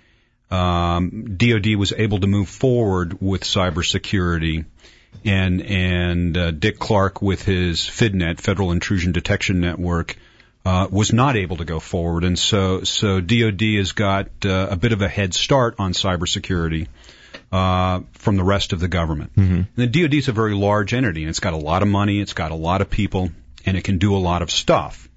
um, D O D was able to move forward with cybersecurity, and and uh, Dick Clark with his FIDNet, Federal Intrusion Detection Network, Uh, was not able to go forward, and so so D O D has got uh, a bit of a head start on cybersecurity uh, from the rest of the government. Mm-hmm. And the D O D is a very large entity, and it's got a lot of money, it's got a lot of people, and it can do a lot of stuff.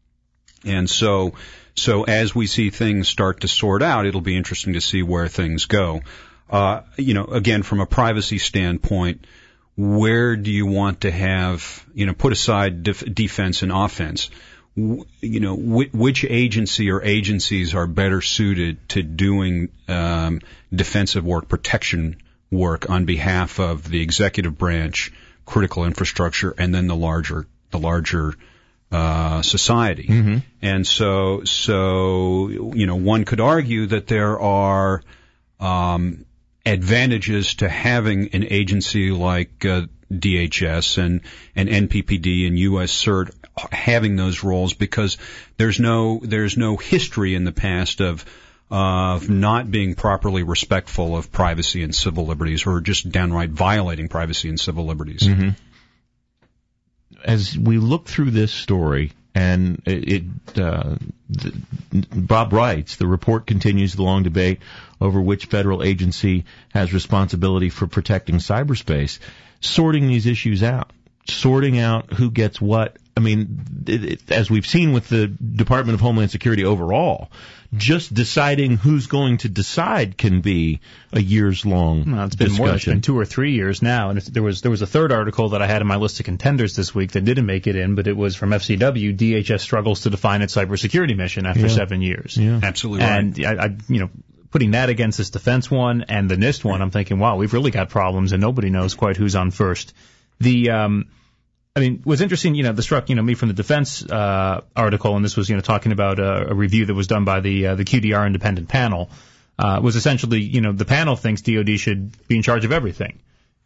And so so as we see things start to sort out, it'll be interesting to see where things go. Uh, you know, again, from a privacy standpoint, where do you want to have, you know, put aside def- defense and offense? You know, which agency or agencies are better suited to doing um, defensive work, protection work on behalf of the executive branch, critical infrastructure, and then the larger the larger uh, society. Mm-hmm. And so, so you know, one could argue that there are um, advantages to having an agency like uh, D H S and, and N P P D and U S CERT having those roles, because there's no there's no history in the past of of not being properly respectful of privacy and civil liberties, or just downright violating privacy and civil liberties. Mm-hmm. As we look through this story, and it, it uh, the, Bob writes, the report continues the long debate over which federal agency has responsibility for protecting cyberspace, sorting these issues out, sorting out who gets what. I mean, it, it, as we've seen with the Department of Homeland Security overall, just deciding who's going to decide can be a years-long well, it's been discussion. More, it's been two or three years now, and there was there was a third article that I had in my list of contenders this week that didn't make it in, but it was from F C W. D H S struggles to define its cybersecurity mission after yeah. seven years. Yeah. Absolutely right. And I, I, you know, putting that against this defense one and the NIST one, I'm thinking, wow, we've really got problems, and nobody knows quite who's on first. The um, I mean, what's interesting, you know, this struck, you know, me from the defense uh, article, and this was, you know, talking about a, a review that was done by the uh, the Q D R independent panel, uh, was essentially, you know, the panel thinks D O D should be in charge of everything.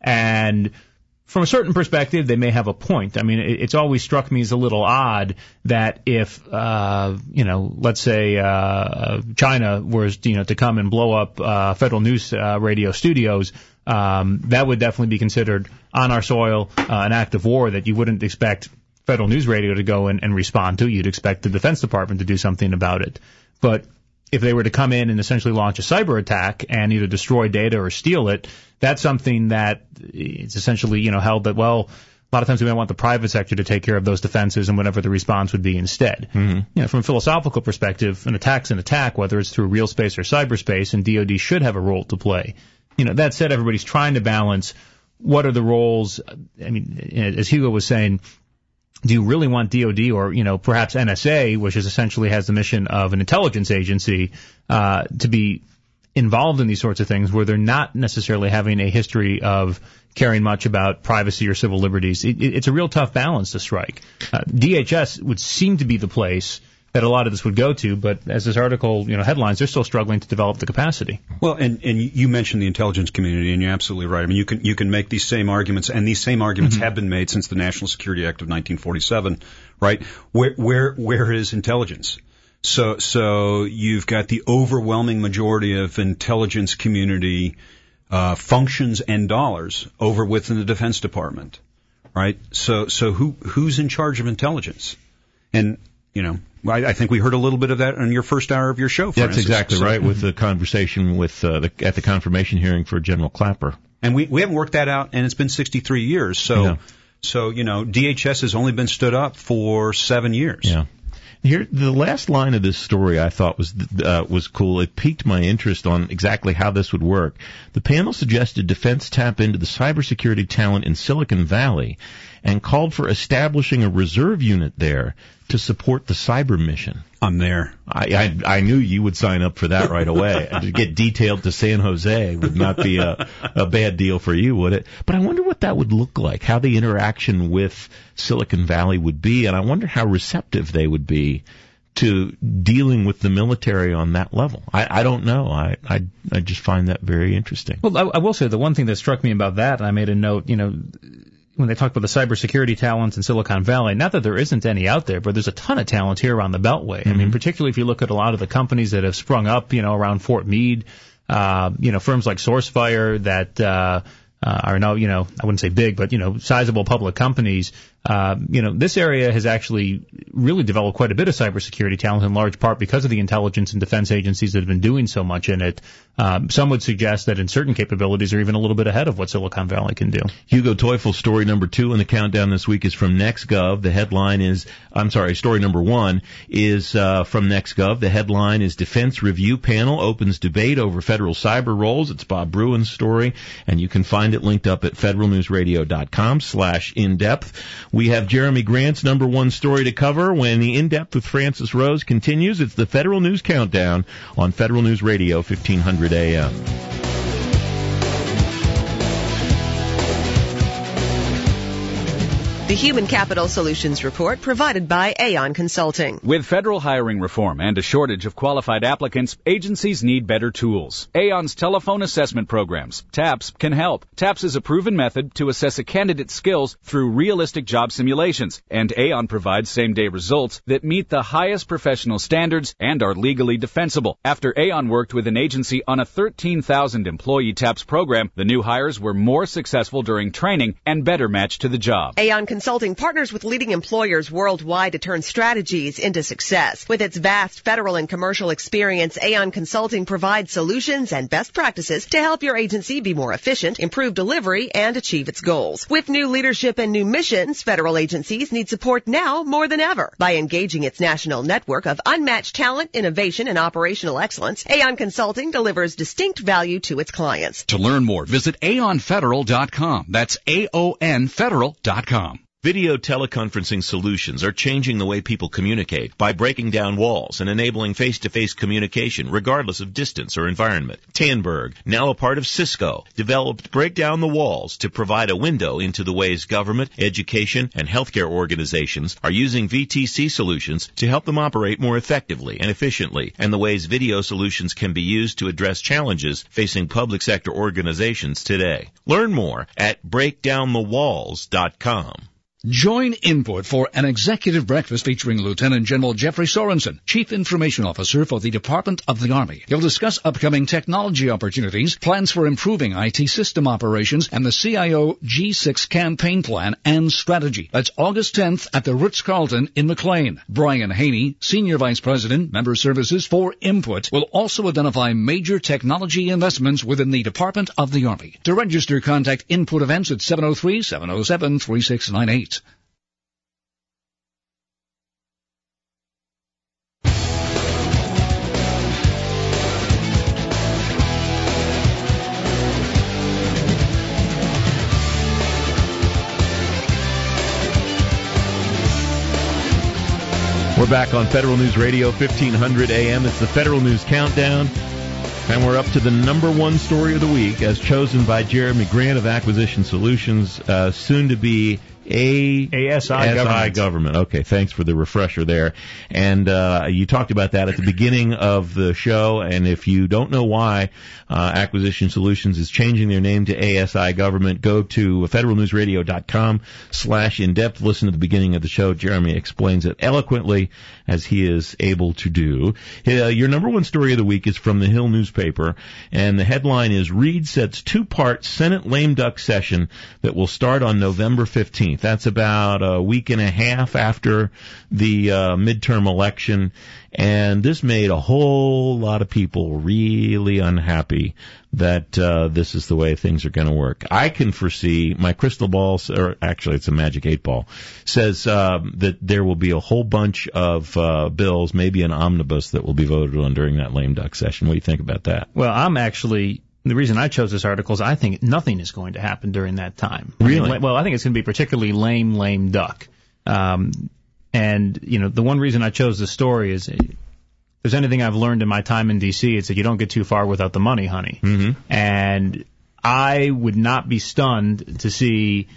And from a certain perspective, they may have a point. I mean, it, it's always struck me as a little odd that if, uh, you know, let's say uh, China was, you know, to come and blow up uh, Federal News uh, radio studios, Um, that would definitely be considered on our soil uh, an act of war that you wouldn't expect Federal News Radio to go in and respond to. You'd expect the Defense Department to do something about it. But if they were to come in and essentially launch a cyber attack and either destroy data or steal it, that's something that it's essentially, you know, held that, well, a lot of times we might want the private sector to take care of those defenses and whatever the response would be instead. Mm-hmm. You know, from a philosophical perspective, an attack's an attack, whether it's through real space or cyberspace, and D O D should have a role to play. You know, that said, everybody's trying to balance what are the roles. I mean, as Hugo was saying, do you really want D O D or, you know, perhaps N S A, which is essentially has the mission of an intelligence agency, uh, to be involved in these sorts of things where they're not necessarily having a history of caring much about privacy or civil liberties? It, it, it's a real tough balance to strike. Uh, D H S would seem to be the place that a lot of this would go to, but as this article, you know, headlines, they're still struggling to develop the capacity. Well, and, and you mentioned the intelligence community, and you're absolutely right. I mean, you can you can make these same arguments, and these same arguments mm-hmm. have been made since the National Security Act of nineteen forty-seven, right? Where where where is intelligence? So so you've got the overwhelming majority of intelligence community uh, functions and dollars over within the Defense Department, right? So so who who's in charge of intelligence? And you know, I, I think we heard a little bit of that on your first hour of your show. For That's instance. exactly so, right, with the conversation with uh, the, at the confirmation hearing for General Clapper. And we we haven't worked that out, and it's been sixty-three years. So, yeah. so you know, D H S has only been stood up for seven years. Yeah. Here, the last line of this story I thought was uh, was cool. It piqued my interest on exactly how this would work. The panel suggested defense tap into the cybersecurity talent in Silicon Valley and called for establishing a reserve unit there to support the cyber mission. I'm there. I, I I knew you would sign up for that right away. To get detailed to San Jose would not be a, a bad deal for you, would it? But I wonder what that would look like, how the interaction with Silicon Valley would be, and I wonder how receptive they would be to dealing with the military on that level. I, I don't know. I, I I just find that very interesting. Well, I, I will say the one thing that struck me about that, and I made a note, you know, when they talk about the cybersecurity talents in Silicon Valley, not that there isn't any out there, but there's a ton of talent here around the Beltway. Mm-hmm. I mean, particularly if you look at a lot of the companies that have sprung up, you know, around Fort Meade, uh, you know, firms like SourceFire that uh, uh, are now, you know, I wouldn't say big, but, you know, sizable public companies. Uh, you know, this area has actually really developed quite a bit of cybersecurity talent, in large part because of the intelligence and defense agencies that have been doing so much in it. Um, some would suggest that in certain capabilities are even a little bit ahead of what Silicon Valley can do. Hugo Teufel's story number two in the countdown this week is from NextGov. The headline is, I'm sorry, story number one is uh, from NextGov. The headline is Defense Review Panel Opens Debate Over Federal Cyber Roles. It's Bob Bruin's story, and you can find it linked up at federalnewsradio.com slash in-depth. We have Jeremy Grant's number one story to cover when the In-Depth with Francis Rose continues. It's the Federal News Countdown on Federal News Radio, fifteen hundred A M. The Human Capital Solutions Report provided by Aon Consulting. With federal hiring reform and a shortage of qualified applicants, agencies need better tools. Aon's telephone assessment programs, TAPS, can help. TAPS is a proven method to assess a candidate's skills through realistic job simulations, and Aon provides same-day results that meet the highest professional standards and are legally defensible. After Aon worked with an agency on a thirteen thousand employee TAPS program, the new hires were more successful during training and better matched to the job. Aon Consulting partners with leading employers worldwide to turn strategies into success. With its vast federal and commercial experience, Aon Consulting provides solutions and best practices to help your agency be more efficient, improve delivery, and achieve its goals. With new leadership and new missions, federal agencies need support now more than ever. By engaging its national network of unmatched talent, innovation, and operational excellence, Aon Consulting delivers distinct value to its clients. To learn more, visit aon federal dot com. That's A O N federal dot com. Video teleconferencing solutions are changing the way people communicate by breaking down walls and enabling face-to-face communication regardless of distance or environment. Tandberg, now a part of Cisco, developed Break Down the Walls to provide a window into the ways government, education, and healthcare organizations are using V T C solutions to help them operate more effectively and efficiently, and the ways video solutions can be used to address challenges facing public sector organizations today. Learn more at break down the walls dot com. Join Input for an executive breakfast featuring Lieutenant General Jeffrey Sorensen, Chief Information Officer for the Department of the Army. He'll discuss upcoming technology opportunities, plans for improving I T system operations, and the C I O G six campaign plan and strategy. That's August tenth at the Ritz-Carlton in McLean. Brian Haney, Senior Vice President, Member Services for Input, will also identify major technology investments within the Department of the Army. To register, contact Input Events at seven oh three, seven oh seven, three six nine eight. We're back on Federal News Radio, fifteen hundred A M. It's the Federal News Countdown, and we're up to the number one story of the week, as chosen by Jeremy Grant of Acquisition Solutions, uh, soon to be A S I government. government. Okay, thanks for the refresher there. And uh, you talked about that at the beginning of the show, and if you don't know why uh, Acquisition Solutions is changing their name to A S I Government, go to federal news radio dot com slash in-depth. Listen to the beginning of the show. Jeremy explains it eloquently, as he is able to do. Uh, your number one story of the week is from the Hill newspaper, and the headline is, Reid sets two-part Senate lame duck session that will start on November fifteenth. That's about a week and a half after the uh, midterm election, and this made a whole lot of people really unhappy that uh, this is the way things are going to work. I can foresee, my crystal ball, or actually it's a magic eight ball, says uh, that there will be a whole bunch of uh, bills, maybe an omnibus, that will be voted on during that lame duck session. What do you think about that? Well, I'm actually... The reason I chose this article is I think nothing is going to happen during that time. Really? I mean, well, I think it's going to be particularly lame, lame duck. Um, and, you know, the one reason I chose this story is, if there's anything I've learned in my time in D C, it's that you don't get too far without the money, honey. Mm-hmm. And I would not be stunned to see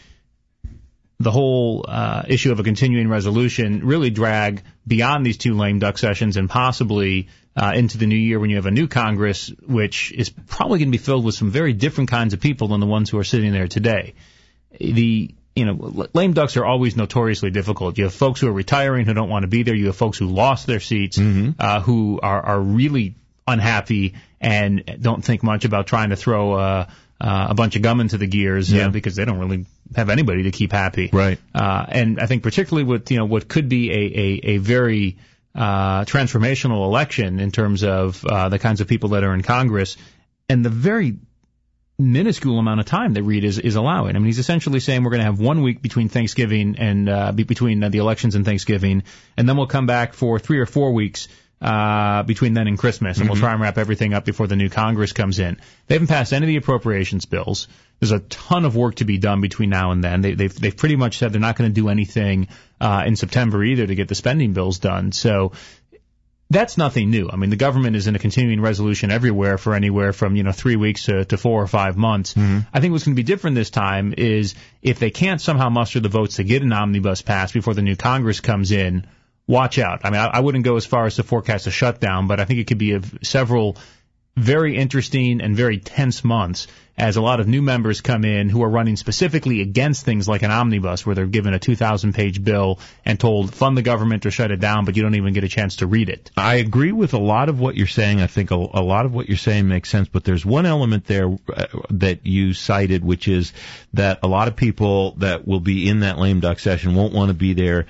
the whole uh, issue of a continuing resolution really drag beyond these two lame duck sessions and possibly uh, into the new year when you have a new Congress, which is probably going to be filled with some very different kinds of people than the ones who are sitting there today. The you know, lame ducks are always notoriously difficult. You have folks who are retiring who don't want to be there. You have folks who lost their seats, mm-hmm. uh, who are, are really unhappy and don't think much about trying to throw uh, uh, a bunch of gum into the gears yeah. uh, because they don't really have anybody to keep happy. Right. Uh, and I think particularly with, you know, what could be a, a, a very uh, transformational election in terms of uh, the kinds of people that are in Congress and the very minuscule amount of time that Reid is, is allowing. I mean, he's essentially saying we're going to have one week between Thanksgiving and uh, be between uh, the elections and Thanksgiving, and then we'll come back for three or four weeks uh between then and Christmas, and mm-hmm. we'll try and wrap everything up before the new Congress comes in. They haven't passed any of the appropriations bills. There's a ton of work to be done between now and then. They, they've, they've pretty much said they're not going to do anything uh in September either to get the spending bills done. So That's nothing new. I mean, the government is in a continuing resolution everywhere for anywhere from, you know, three weeks to, to four or five months. Mm-hmm. I think what's going to be different this time is if they can't somehow muster the votes to get an omnibus passed before the new Congress comes in, watch out. I mean, I, I wouldn't go as far as to forecast a shutdown, but I think it could be a, several very interesting and very tense months as a lot of new members come in who are running specifically against things like an omnibus where they're given a two thousand page bill and told fund the government or shut it down, but you don't even get a chance to read it. I agree with a lot of what you're saying. I think a, a lot of what you're saying makes sense, but there's one element there uh, that you cited, which is that a lot of people that will be in that lame duck session won't want to be there.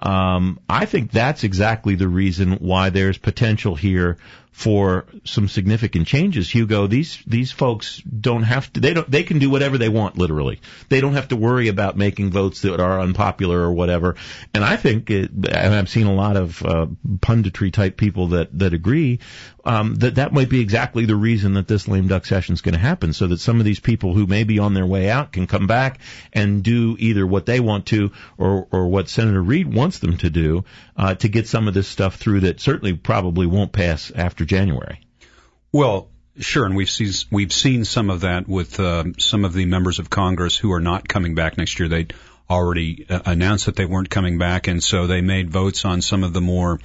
Um, I think that's exactly the reason why there's potential here for some significant changes. Hugo, these these folks don't have to. They don't. They can do whatever they want. Literally, they don't have to worry about making votes that are unpopular or whatever. And I think, it, and I've seen a lot of uh, punditry type people that that agree um, that that might be exactly the reason that this lame duck session is going to happen, so that some of these people who may be on their way out can come back and do either what they want to or or what Senator Reid wants them to do uh, to get some of this stuff through that certainly probably won't pass after January. Well, sure, and we've seen we've seen some of that with uh, some of the members of Congress who are not coming back next year. They already uh, announced that they weren't coming back, and so they made votes on some of the more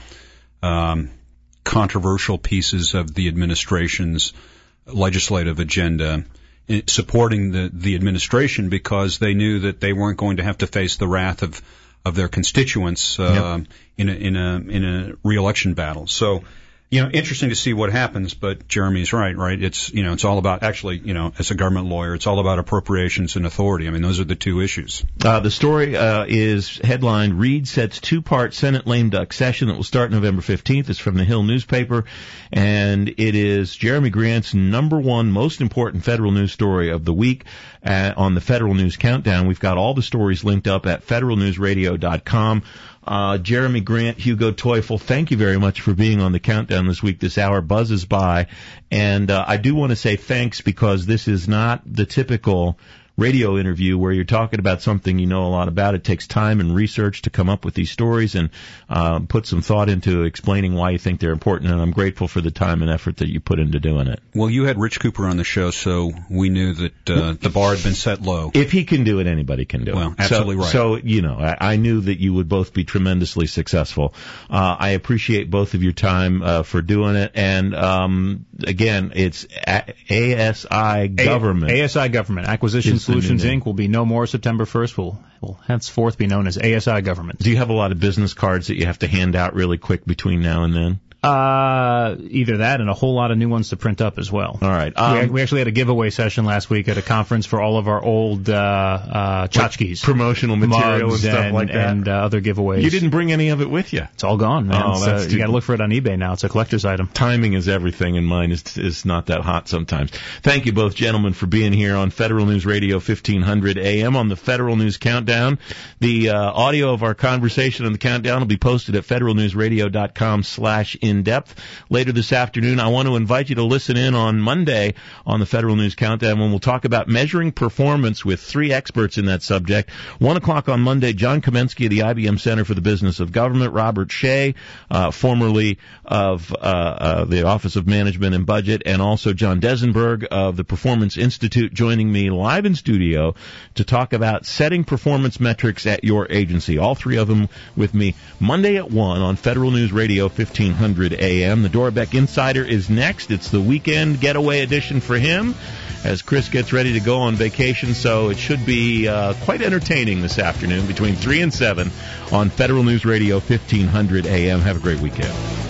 um, controversial pieces of the administration's legislative agenda, supporting the the administration because they knew that they weren't going to have to face the wrath of of their constituents uh, yep. in a in a in a re-election battle. So. You know, interesting to see what happens, but Jeremy's right, right? It's, you know, it's all about, actually, you know, as a government lawyer, it's all about appropriations and authority. I mean, those are the two issues. Uh, the story uh, is headlined, Reid sets two-part Senate lame duck session that will start November fifteenth. It's from the Hill newspaper, and it is Jeremy Grant's number one most important federal news story of the week uh, on the Federal News Countdown. We've got all the stories linked up at federal news radio dot com. Uh, Jeremy Grant, Hugo Teufel, thank you very much for being on the countdown this week. This hour buzzes by. And uh, I do want to say thanks because this is not the typical radio interview where you're talking about something you know a lot about. It takes time and research to come up with these stories and uh, put some thought into explaining why you think they're important, and I'm grateful for the time and effort that you put into doing it. Well, you had Rich Cooper on the show, so we knew that uh, the bar had been set low. If he can do it, anybody can do it. Well, absolutely so, right. So, you know, I, I knew that you would both be tremendously successful. Uh, I appreciate both of your time uh, for doing it, and um, again, it's A S I Government. A S I Government, Acquisition Solutions, Incorporated will be no more September first. Will will henceforth be known as A S I Government. Do you have a lot of business cards that you have to hand out really quick between now and then? Uh, either that and a whole lot of new ones to print up as well. All right. Um, we, we actually had a giveaway session last week at a conference for all of our old uh, uh, tchotchkes. Promotional material and stuff and, like that. And uh, other giveaways. You didn't bring any of it with you. It's all gone, man. Oh, that's uh, you got to look for it on eBay now. It's a collector's item. Timing is everything, and mine is, is not that hot sometimes. Thank you both, gentlemen, for being here on Federal News Radio fifteen hundred A M on the Federal News Countdown. The uh, audio of our conversation on the countdown will be posted at federal news radio dot com slash in depth. Later this afternoon, I want to invite you to listen in on Monday on the Federal News Countdown when we'll talk about measuring performance with three experts in that subject. One o'clock on Monday, John Kamensky of the I B M Center for the Business of Government, Robert Shea, uh, formerly of uh, uh, the Office of Management and Budget, and also John Desenberg of the Performance Institute joining me live in studio to talk about setting performance metrics at your agency. All three of them with me Monday at one on Federal News Radio fifteen hundred A M. The Dorbeck Insider is next. It's the weekend getaway edition for him as Chris gets ready to go on vacation, so it should be uh, quite entertaining this afternoon between three and seven on Federal News Radio fifteen hundred A M. Have a great weekend.